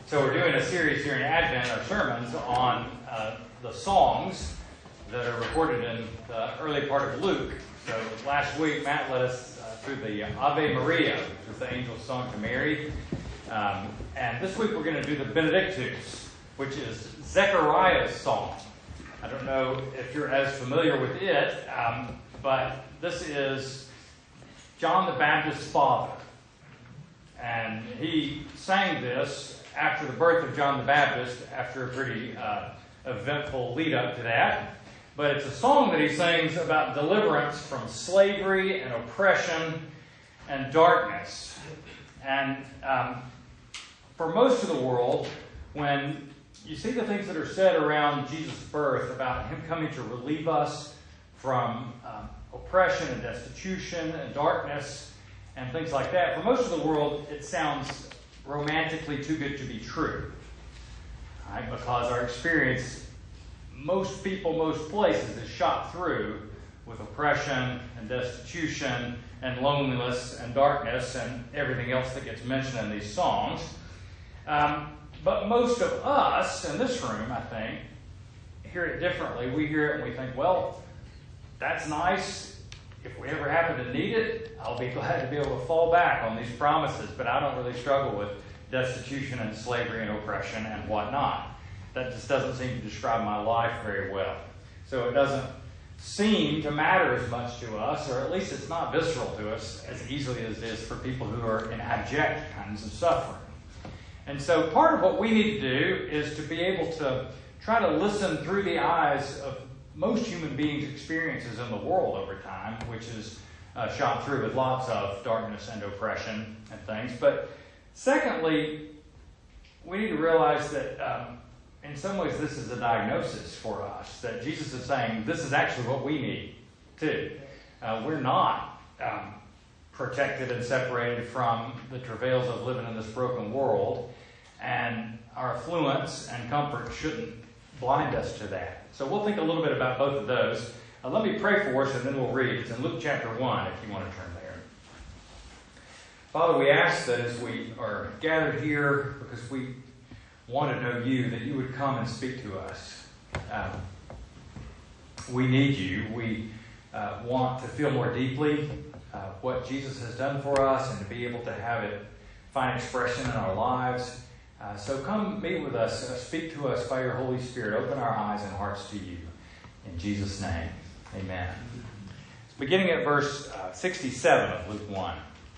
So we're doing a series here in Advent, our sermons, on the songs that are recorded in the early part of Luke. So last week, Matt led us through the Ave Maria, which was the angel's song to Mary. And this week we're going to do the Benedictus, which is Zechariah's song. I don't know if you're as familiar with it, but this is John the Baptist's father. And he sang this after the birth of John the Baptist, after a pretty eventful lead up to that. But it's a song that he sings about deliverance from slavery and oppression and darkness. And for most of the world, when you see the things that are said around Jesus' birth about him coming to relieve us from oppression and destitution and darkness and things like that, for most of the world it sounds romantically too good to be true. Right? Because our experience, most people, most places, is shot through with oppression and destitution and loneliness and darkness and everything else that gets mentioned in these songs. But most of us in this room, I think, hear it differently. We hear it and we think, well, that's nice. If we ever happen to need it, I'll be glad to be able to fall back on these promises. But I don't really struggle with destitution and slavery and oppression and whatnot. That just doesn't seem to describe my life very well. So it doesn't seem to matter as much to us, or at least it's not visceral to us as easily as it is for people who are in abject kinds of suffering. And so part of what we need to do is to be able to try to listen through the eyes of most human beings' experiences in the world over time, which is shot through with lots of darkness and oppression and things. But secondly, we need to realize that in some ways this is a diagnosis for us, that Jesus is saying this is actually what we need too. We're not protected and separated from the travails of living in this broken world, and our affluence and comfort shouldn't blind us to that. So we'll think a little bit about both of those. Let me pray for us and then we'll read. It's in Luke chapter 1 if you want to turn there. Father, we ask that as we are gathered here because we want to know you, that you would come and speak to us. We need you. We want to feel more deeply what Jesus has done for us and to be able to have it find expression in our lives. So come meet with us, speak to us by your Holy Spirit. Open our eyes and hearts to you. In Jesus' name, amen. Beginning at verse 67 of Luke 1.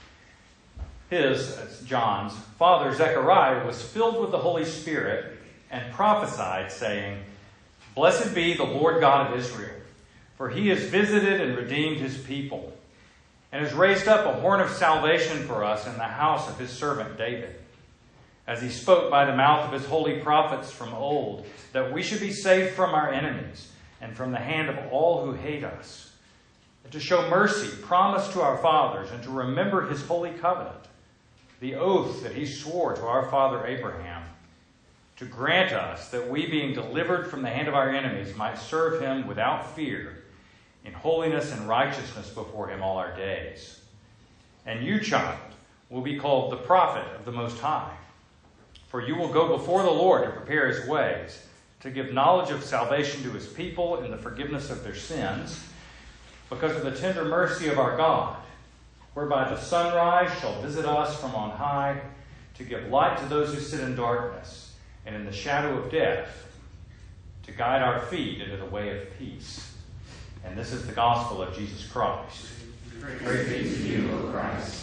That's John's father, Zechariah, was filled with the Holy Spirit and prophesied, saying, "Blessed be the Lord God of Israel, for he has visited and redeemed his people, and has raised up a horn of salvation for us in the house of his servant David, as he spoke by the mouth of his holy prophets from old, that we should be saved from our enemies and from the hand of all who hate us, and to show mercy promised to our fathers, and to remember his holy covenant, the oath that he swore to our father Abraham, to grant us that we, being delivered from the hand of our enemies, might serve him without fear, in holiness and righteousness before him all our days. And you, child, will be called the prophet of the Most High. For you will go before the Lord to prepare his ways, to give knowledge of salvation to his people in the forgiveness of their sins, because of the tender mercy of our God, whereby the sunrise shall visit us from on high, to give light to those who sit in darkness and in the shadow of death, to guide our feet into the way of peace." And this is the gospel of Jesus Christ. Praise be to you, O Christ.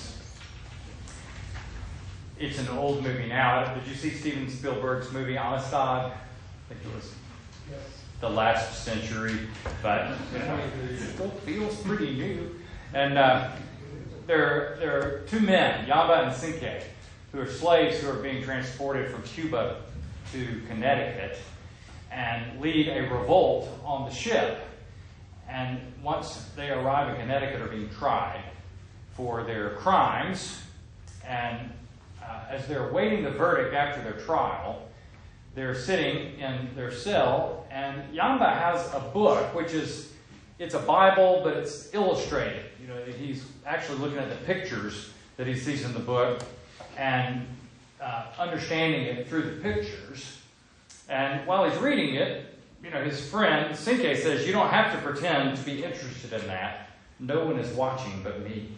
It's an old movie now. Did you see Steven Spielberg's movie Amistad? I think it was the last century, but it still feels pretty new. And there are two men, Yaba and Sinke, who are slaves who are being transported from Cuba to Connecticut and lead a revolt on the ship. And once they arrive in Connecticut, are being tried for their crimes. And as they're awaiting the verdict after their trial, they're sitting in their cell, and Yamba has a book, it's a Bible, but it's illustrated. He's actually looking at the pictures that he sees in the book, and understanding it through the pictures. And while he's reading it, his friend Sinke says, "You don't have to pretend to be interested in that. No one is watching but me."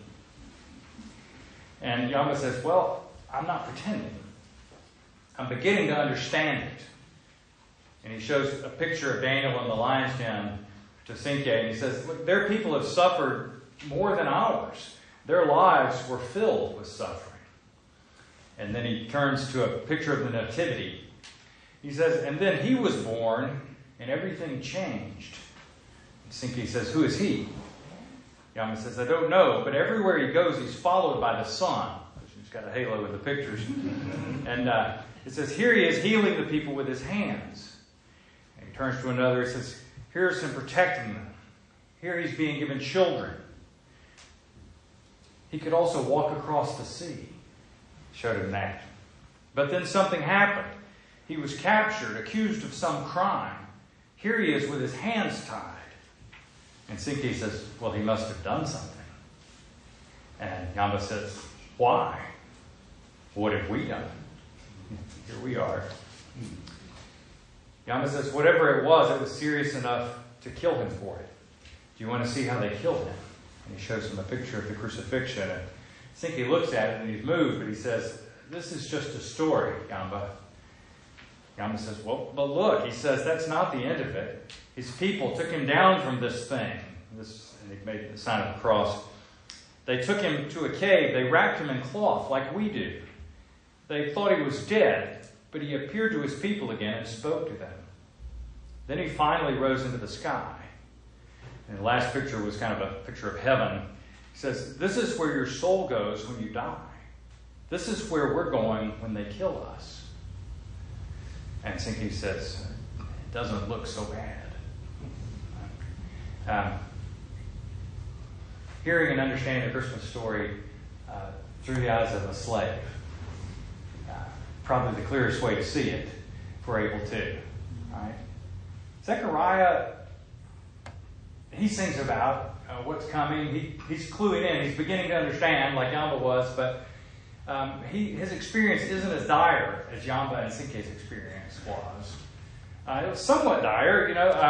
And Yamba says, "Well, I'm not pretending. I'm beginning to understand it." And he shows a picture of Daniel in the lion's den to Sinke, and he says, "Look, their people have suffered more than ours. Their lives were filled with suffering." And then he turns to a picture of the Nativity. He says, "And then he was born, and everything changed." And Sinke says, "Who is he?" Yama says, "I don't know, but everywhere he goes, he's followed by the sun." He's got a halo with the pictures. And it says, "Here he is healing the people with his hands." And he turns to another. He says, "Here's him protecting them. Here he's being given children. He could also walk across the sea." Showed him that. But then something happened. He was captured, accused of some crime. Here he is with his hands tied. And Sinke says, "Well, he must have done something." And Yamba says, "Why? What have we done?" Here we are. Yamba says, "Whatever it was serious enough to kill him for it. Do you want to see how they killed him?" And he shows him a picture of the crucifixion. And Sinke looks at it and he's moved, but he says, "This is just a story, Yamba." Yamba says, "Well, but look," he says, "that's not the end of it. His people took him down from this thing." And he made the sign of the cross. "They took him to a cave. They wrapped him in cloth like we do. They thought he was dead, but he appeared to his people again and spoke to them. Then he finally rose into the sky." And the last picture was kind of a picture of heaven. He says, "This is where your soul goes when you die. This is where we're going when they kill us." And Sinke says, "It doesn't look so bad." Hearing and understanding the Christmas story through the eyes of a slave. Probably the clearest way to see it, if we're able to. Right? Zechariah, he sings about what's coming. He's cluing in. He's beginning to understand, like Yamba was, but his experience isn't as dire as Yamba and Sinke's experience was. It was somewhat dire,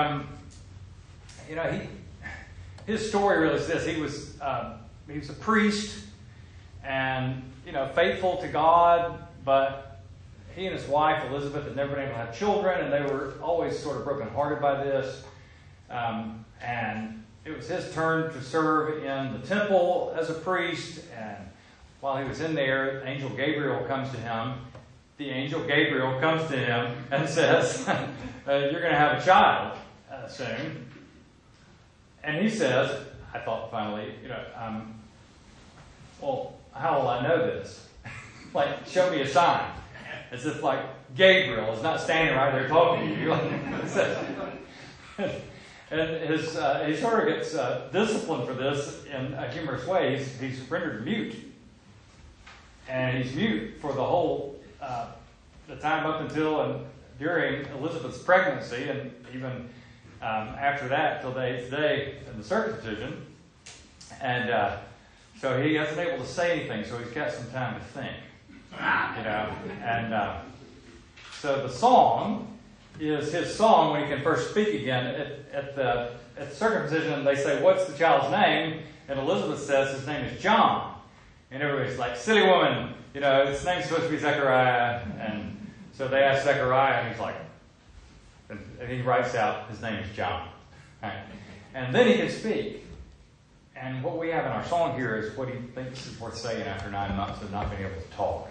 his story really is this: he was a priest, and faithful to God, but he and his wife Elizabeth had never been able to have children, and they were always sort of brokenhearted by this. And it was his turn to serve in the temple as a priest, and while he was in there, Angel Gabriel comes to him. The angel Gabriel comes to him and says, "You're going to have a child soon." And he says, I thought finally, "Well, how will I know this? Like, show me a sign." As if like Gabriel is not standing right there talking to you. And he sort of gets disciplined for this in a humorous way. He's rendered mute. And he's mute for the whole, the time up until and during Elizabeth's pregnancy, and even after that, till the 8th day in the circumcision. And so he hasn't been able to say anything, so he's got some time to think. And so the song is his song when he can first speak again. At the circumcision, they say, "What's the child's name?" And Elizabeth says his name is John. And everybody's like, "Silly woman, his name's supposed to be Zechariah." And so they ask Zechariah, and he's like, and he writes out his name is John. Right? And then he can speak. And what we have in our song here is what he thinks is worth saying after 9 months of not being able to talk.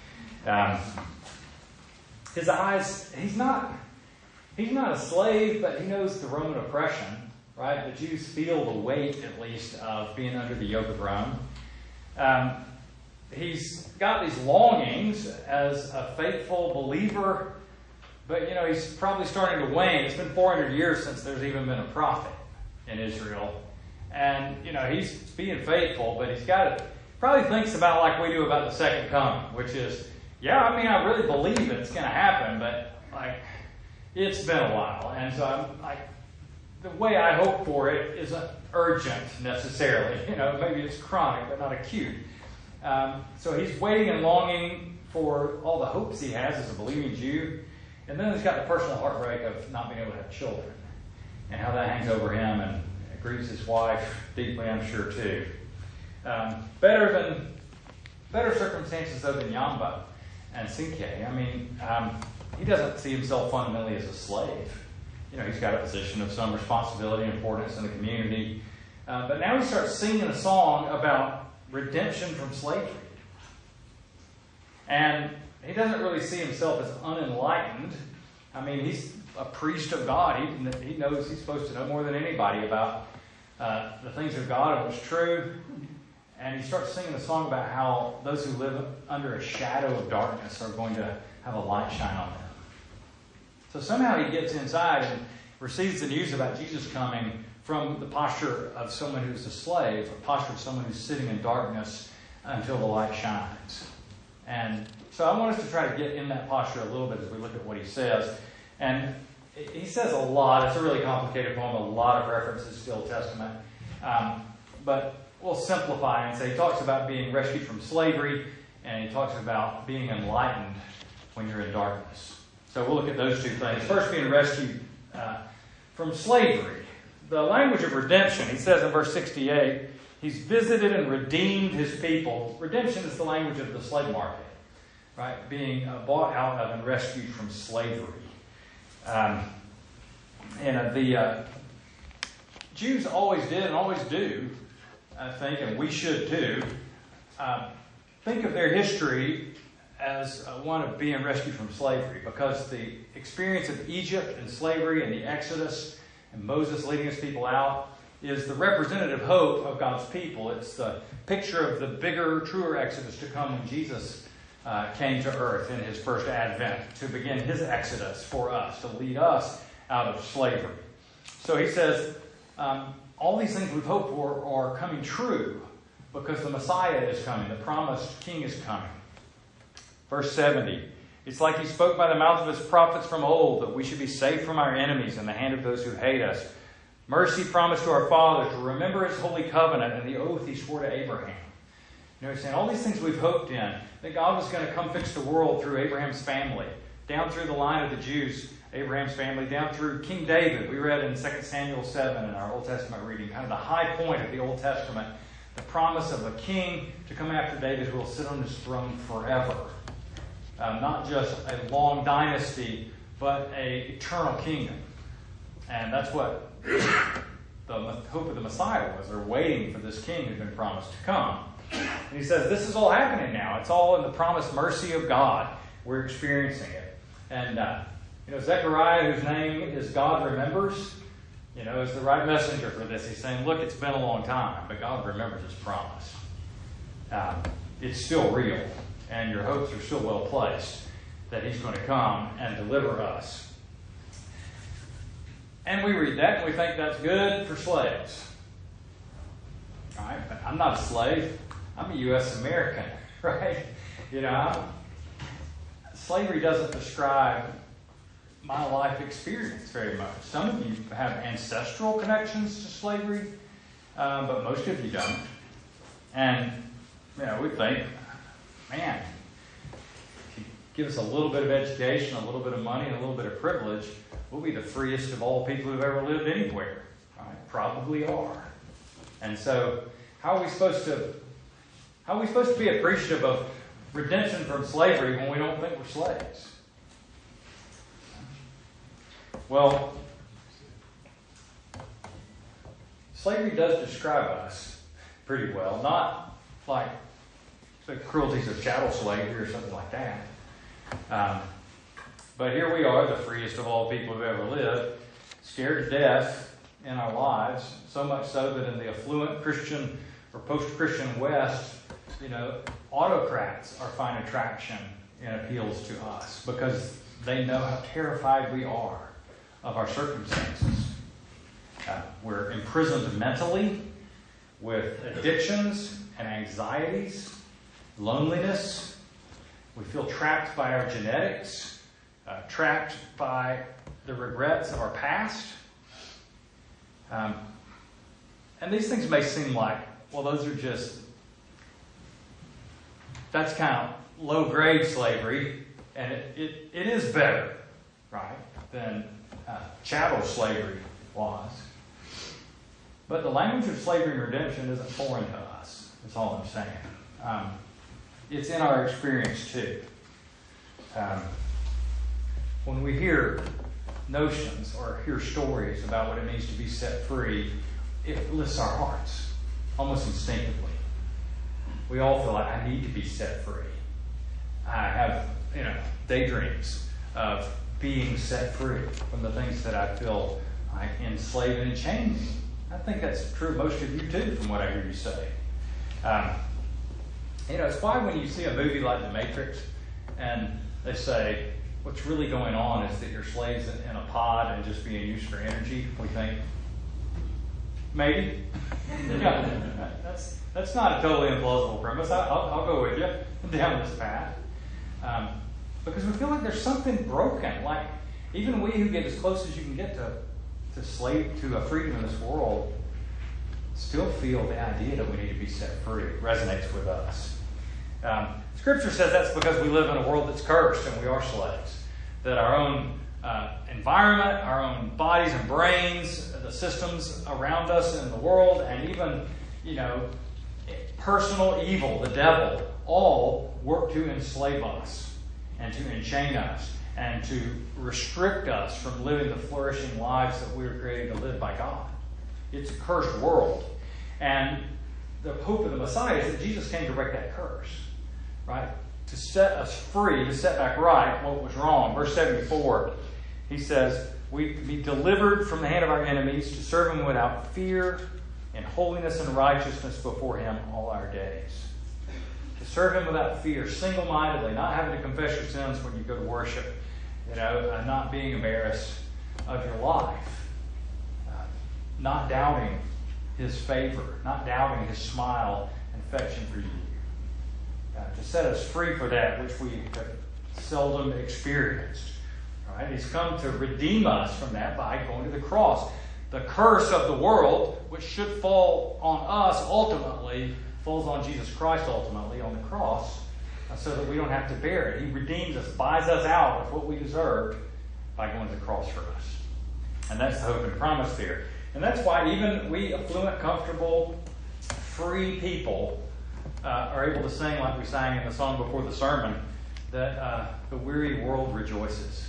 His eyes, he's not a slave, but he knows the Roman oppression, right? The Jews feel the weight, at least, of being under the yoke of Rome. He's got these longings as a faithful believer, but, he's probably starting to wane. It's been 400 years since there's even been a prophet in Israel. And, he's being faithful, but he's got to, probably thinks about like we do about the second coming, which is, I really believe it's going to happen, but, it's been a while. And so the way I hope for it isn't urgent necessarily. Maybe it's chronic, but not acute. So he's waiting and longing for all the hopes he has as a believing Jew. And then he's got the personal heartbreak of not being able to have children and how that hangs over him and it grieves his wife deeply, I'm sure, too. Better circumstances, though, than Yamba and Sinke. I mean, he doesn't see himself fundamentally as a slave. You know, he's got a position of some responsibility and importance in the community. But now he starts singing a song about redemption from slavery. And he doesn't really see himself as unenlightened. I mean, he's a priest of God. He knows he's supposed to know more than anybody about the things of God and what's true. And he starts singing a song about how those who live under a shadow of darkness are going to have a light shine on them. So somehow he gets inside and receives the news about Jesus coming from the posture of someone who's a slave, a posture of someone who's sitting in darkness until the light shines. And so I want us to try to get in that posture a little bit as we look at what he says. And he says a lot. It's a really complicated poem, a lot of references to the Old Testament. But we'll simplify and say he talks about being rescued from slavery, and he talks about being enlightened when you're in darkness. So we'll look at those two things. First, being rescued from slavery. The language of redemption, he says in verse 68, he's visited and redeemed his people. Redemption is the language of the slave market, right? Being bought out of and rescued from slavery. The Jews always did and always do, I think, and we should too, think of their history as one of being rescued from slavery, because the experience of Egypt and slavery and the Exodus and Moses leading his people out is the representative hope of God's people. It's the picture of the bigger, truer Exodus to come when Jesus came to earth in his first advent to begin his Exodus for us, to lead us out of slavery. So he says, all these things we've hoped for are coming true because the Messiah is coming, the promised King is coming. Verse 70, it's like he spoke by the mouth of his prophets from old that we should be safe from our enemies and the hand of those who hate us. Mercy promised to our fathers to remember his holy covenant and the oath he swore to Abraham. You know, he's saying all these things we've hoped in, that God was going to come fix the world through Abraham's family, down through the line of the Jews, Abraham's family, down through King David. We read in 2 Samuel 7 in our Old Testament reading, kind of the high point of the Old Testament, the promise of a king to come after David who will sit on his throne forever. Not just a long dynasty, but an eternal kingdom. And that's what the hope of the Messiah was. They're waiting for this king who's been promised to come. And he says, this is all happening now. It's all in the promised mercy of God. We're experiencing it. And, Zechariah, whose name is God Remembers, is the right messenger for this. He's saying, look, it's been a long time, but God remembers his promise. It's still real. And your hopes are still well placed that he's going to come and deliver us. And we read that and we think that's good for slaves. All right, but I'm not a slave. I'm a U.S. American, right? Slavery doesn't describe my life experience very much. Some of you have ancestral connections to slavery, but most of you don't. And, we think, man, if you give us a little bit of education, a little bit of money, and a little bit of privilege, we'll be the freest of all people who've ever lived anywhere. Right? Probably are. And so, how are we supposed to be appreciative of redemption from slavery when we don't think we're slaves? Well, slavery does describe us pretty well, not like the cruelties of chattel slavery or something like that. But here we are, the freest of all people who've ever lived, scared to death in our lives, so much so that in the affluent Christian or post-Christian West, autocrats are finding traction in appeals to us because they know how terrified we are of our circumstances. We're imprisoned mentally with addictions and anxieties, loneliness. We feel trapped by our genetics, trapped by the regrets of our past. And these things may seem like, well, that's kind of low-grade slavery, and it is better, right, than chattel slavery was. But the language of slavery and redemption isn't foreign to us, is all I'm saying. It's in our experience too. When we hear notions or hear stories about what it means to be set free, it lifts our hearts almost instinctively. We all feel like, I need to be set free. I have, daydreams of being set free from the things that I feel like enslave and enchain me. I think that's true of most of you too, from what I hear you say. It's why when you see a movie like The Matrix and they say, what's really going on is that you're slaves in a pod and just being used for energy, we think, maybe. That's not a totally implausible premise. I'll go with you down this path. Because we feel like there's something broken. Like, even we who get as close as you can get to a freedom in this world still feel the idea that we need to be set free. It resonates with us. Scripture says that's because we live in a world that's cursed and we are slaves. That our own environment, our own bodies and brains, the systems around us in the world, and even, personal evil, the devil, all work to enslave us and to enchain us and to restrict us from living the flourishing lives that we were created to live by God. It's a cursed world. And the hope of the Messiah is that Jesus came to break that curse, right? To set us free, to set back right what was wrong. Verse 74, he says, we be delivered from the hand of our enemies to serve him without fear in holiness and righteousness before him all our days. To serve him without fear, single-mindedly, not having to confess your sins when you go to worship, not being embarrassed of your life, not doubting his favor, not doubting his smile and affection for you. To set us free for that which we have seldom experienced. Right? He's come to redeem us from that by going to the cross. The curse of the world, which should fall on us ultimately, falls on Jesus Christ ultimately on the cross, so that we don't have to bear it. He redeems us, buys us out of what we deserved by going to the cross for us. And that's the hope and promise there. And that's why even we affluent, comfortable, free people are able to sing like we sang in the song before the sermon, that the weary world rejoices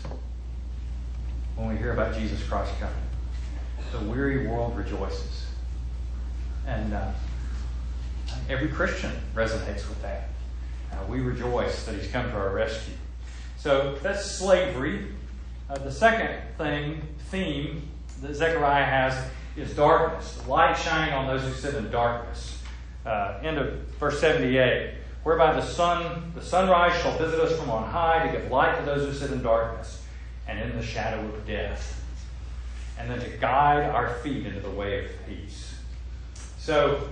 when we hear about Jesus Christ coming. The weary world rejoices. And every Christian resonates with that. We rejoice that he's come to our rescue. So that's slavery. The second theme that Zechariah has is darkness. Light shining on those who sit in darkness. End of verse 78. Whereby the sunrise shall visit us from on high to give light to those who sit in darkness and in the shadow of death. And then to guide our feet into the way of peace. So,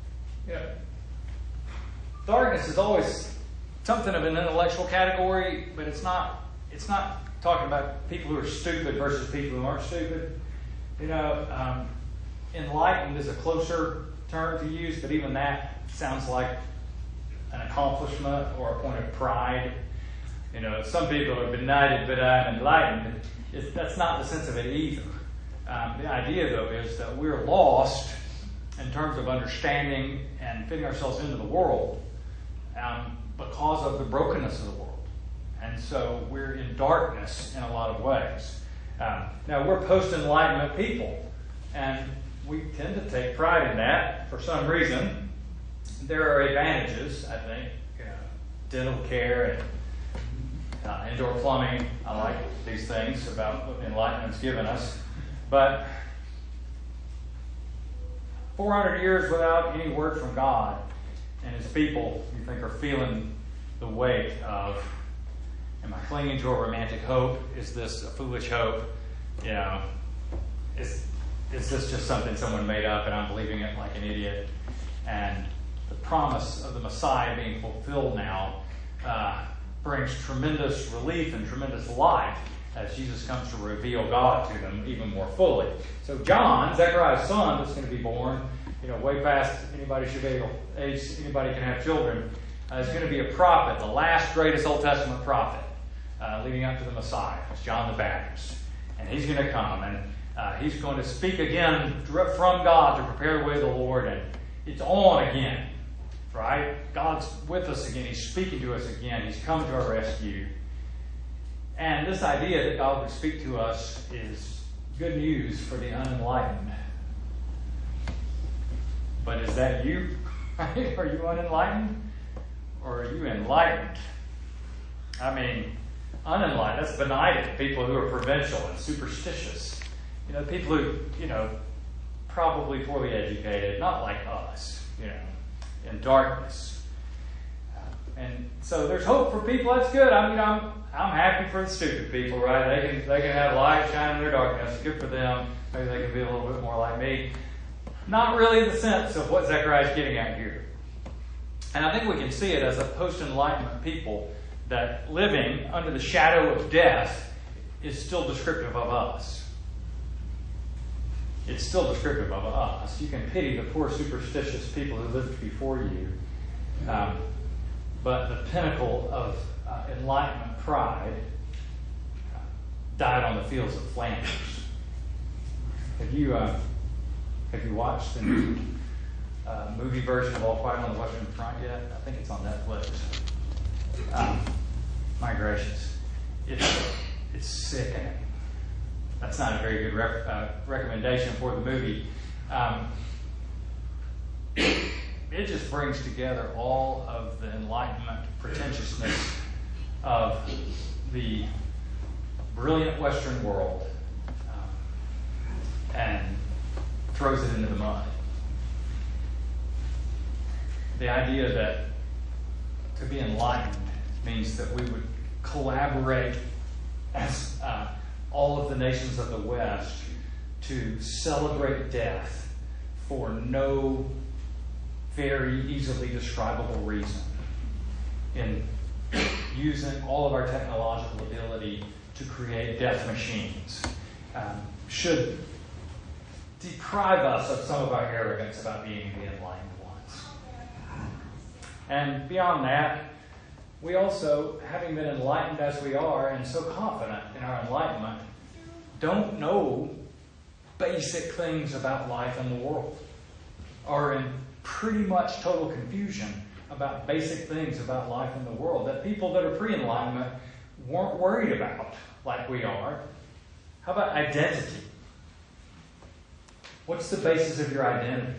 darkness is always something of an intellectual category, but it's not talking about people who are stupid versus people who aren't stupid. Enlightened is a closer term to use, but even that sounds like an accomplishment or a point of pride. Some people are benighted, but I'm enlightened. That's not the sense of it either. The idea, though, is that we're lost in terms of understanding and fitting ourselves into the world because of the brokenness of the world. And so we're in darkness in a lot of ways. Now, we're post-enlightenment people, and we tend to take pride in that for some reason. There are advantages, I think, dental care and indoor plumbing. I like these things about what enlightenment's given us. But 400 years without any word from God, and his people, you think, are feeling the weight of, am I clinging to a romantic hope? Is this a foolish hope? Is this just something someone made up and I'm believing it like an idiot? And the promise of the Messiah being fulfilled now brings tremendous relief and tremendous light as Jesus comes to reveal God to them even more fully. So John, Zechariah's son, that's going to be born, way past anybody should be able age, anybody can have children. is going to be a prophet, the last greatest Old Testament prophet, leading up to the Messiah. It's John the Baptist. And he's going to come, and he's going to speak again from God to prepare the way of the Lord, and it's on again, right? God's with us again. He's speaking to us again. He's come to our rescue. And this idea that God would speak to us is good news for the unenlightened. But is that you? Are you unenlightened? Or are you enlightened? I mean, unenlightened, that's benighted. People who are provincial and superstitious. People who, probably poorly educated, not like us, in darkness. And so there's hope for people. That's good. I mean, I'm happy for the stupid people, right? They can have light shine in their darkness. Good for them. Maybe they can be a little bit more like me. Not really in the sense of what Zechariah is getting at here. And I think we can see it as a post-enlightenment people that living under the shadow of death is still descriptive of us. It's still descriptive of us. You can pity the poor superstitious people who lived before you. But the pinnacle of enlightenment pride died on the fields of Flanders. Have you watched the new movie version of All Quiet on the Western Front yet? I think it's on Netflix. My gracious, it's sickening. That's not a very good recommendation for the movie. It just brings together all of the Enlightenment pretentiousness of the brilliant Western world and throws it into the mud. The idea that to be enlightened means that we would collaborate as all of the nations of the West to celebrate death for no very easily describable reason, in using all of our technological ability to create death machines, should deprive us of some of our arrogance about being the enlightened ones. And beyond that, we also, having been enlightened as we are and so confident in our enlightenment, don't know basic things about life and the world, are in pretty much total confusion about basic things about life and the world that people that are pre-enlightenment weren't worried about like we are. How about identity? What's the basis of your identity?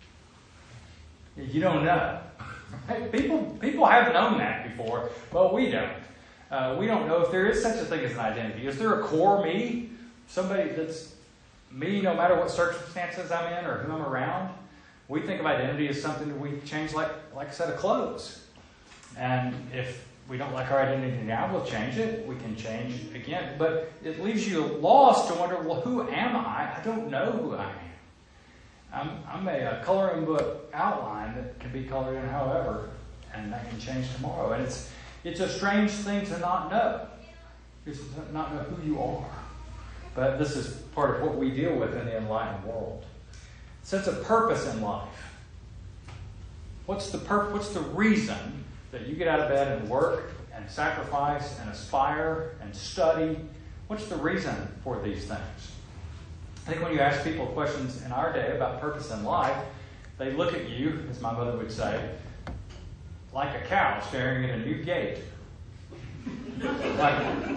You don't know. People have known that before, but we don't. We don't know if there is such a thing as an identity. Is there a core me? Somebody that's me no matter what circumstances I'm in or who I'm around? We think of identity as something that we change like a set of clothes. And if we don't like our identity now, we'll change it. We can change again. But it leaves you lost to wonder, well, who am I? I don't know who I am. I'm a coloring book outline that can be colored in however, and that can change tomorrow. And it's a strange thing to not know. It's to not know who you are. But this is part of what we deal with in the enlightened world. Sense of purpose in life. What's the reason that you get out of bed and work and sacrifice and aspire and study? What's the reason for these things? I think when you ask people questions in our day about purpose in life, they look at you, as my mother would say, like a cow staring at a new gate. Like,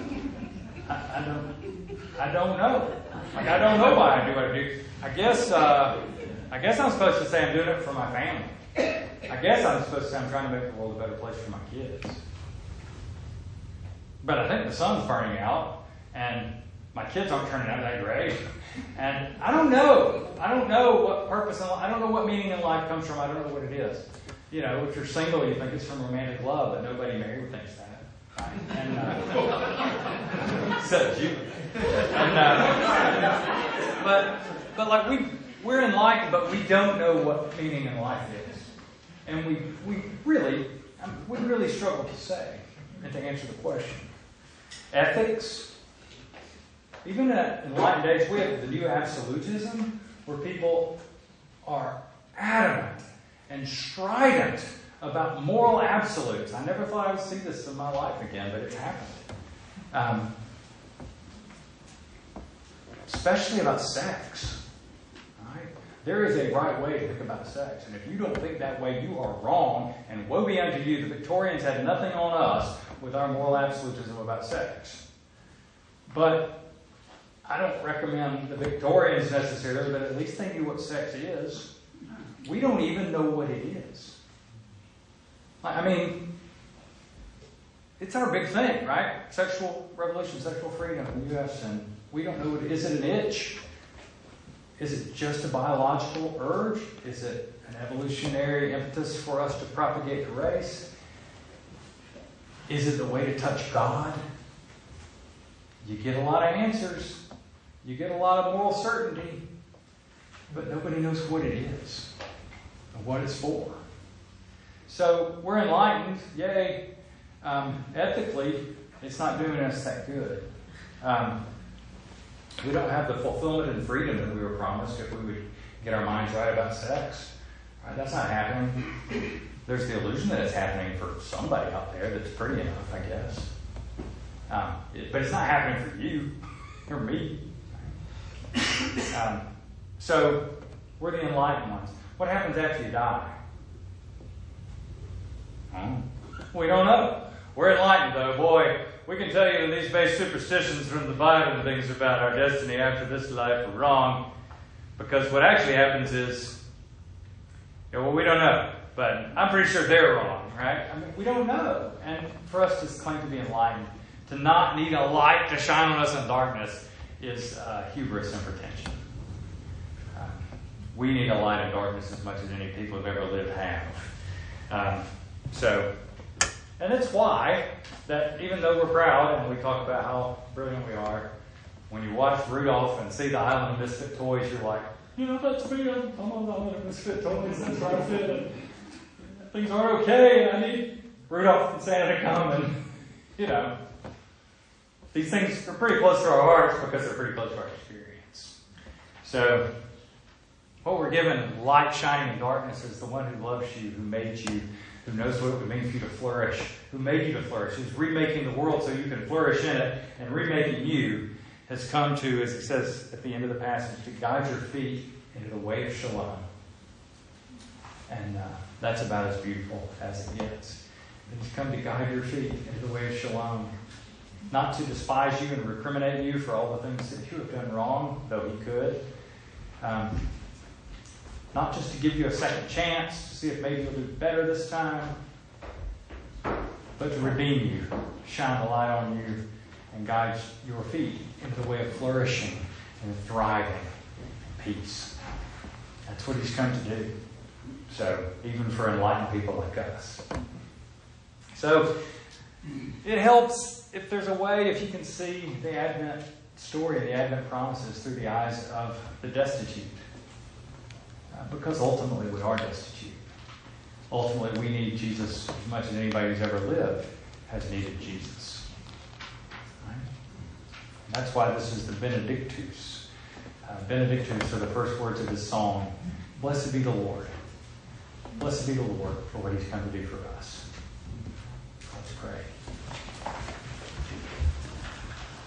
I don't know. Like, I don't know why I do what I do. I guess I'm supposed to say I'm doing it for my family. I guess I'm supposed to say I'm trying to make the world a better place for my kids. But I think the sun's burning out, and my kids aren't turning out that great. And I don't know. I don't know what purpose in life, I don't know what meaning in life comes from. I don't know what it is. You know, if you're single, you think it's from romantic love, but nobody married thinks that. Right? And, except you. And, but like we're enlightened, but we don't know what meaning in life is. And we really struggle to say and to answer the question. Ethics. Even in enlightened age, we have the new absolutism, where people are adamant and strident about moral absolutes. I never thought I would see this in my life again, but it happened. Especially about sex. Right? There is a right way to think about sex. And if you don't think that way, you are wrong. And woe be unto you. The Victorians had nothing on us with our moral absolutism about sex. But I don't recommend the Victorians necessarily, but at least they knew what sex is. We don't even know what it is. I mean, it's our big thing, right? Sexual revolution, sexual freedom in the U.S., and we don't know what it is. Is it an itch? Is it just a biological urge? Is it an evolutionary impetus for us to propagate the race? Is it the way to touch God? You get a lot of answers. You get a lot of moral certainty. But nobody knows what it is and what it's for. So we're enlightened. Yay. Ethically, it's not doing us that good. We don't have the fulfillment and freedom that we were promised if we would get our minds right about sex. Right? That's not happening. There's the illusion that it's happening for somebody out there that's pretty enough, I guess. But it's not happening for you or me. So we're the enlightened ones. What happens after you die? We don't know. We're enlightened, though. Boy, we can tell you that these base superstitions from the Bible and things about our destiny after this life are wrong. Because what actually happens is, we don't know. But I'm pretty sure they're wrong, right? I mean, we don't know. And for us to claim to be enlightened, to not need a light to shine on us in darkness, is hubris and pretension. We need a light in darkness as much as any people who've ever lived have. And that's why that even though we're proud and we talk about how brilliant we are, when you watch Rudolph and see the Island of Misfit Toys, you're like, that's me. I'm on the Island of Misfit Toys. That's where I fit. And things aren't okay, and I need Rudolph and Santa to come. And, these things are pretty close to our hearts because they're pretty close to our experience. So, what we're given, light shining in darkness, is the one who loves you, who made you, who knows what it would mean for you to flourish, who made you to flourish, who's remaking the world so you can flourish in it, and remaking you, has come to, as it says at the end of the passage, to guide your feet into the way of shalom. And that's about as beautiful as it gets. He's come to guide your feet into the way of shalom. Not to despise you and recriminate you for all the things that you have done wrong, though he could. Not just to give you a second chance to see if maybe you'll do better this time, but to redeem you, shine the light on you, and guide your feet into the way of flourishing and thriving and peace. That's what he's come to do. So, even for enlightened people like us. So, it helps if there's a way, if you can see the Advent story and the Advent promises through the eyes of the destitute. Because ultimately we are destitute. Ultimately we need Jesus as much as anybody who's ever lived has needed Jesus. Right? And that's why this is the Benedictus. Benedictus are the first words of this song. Blessed be the Lord. Blessed be the Lord for what he's come to do for us. Let's pray.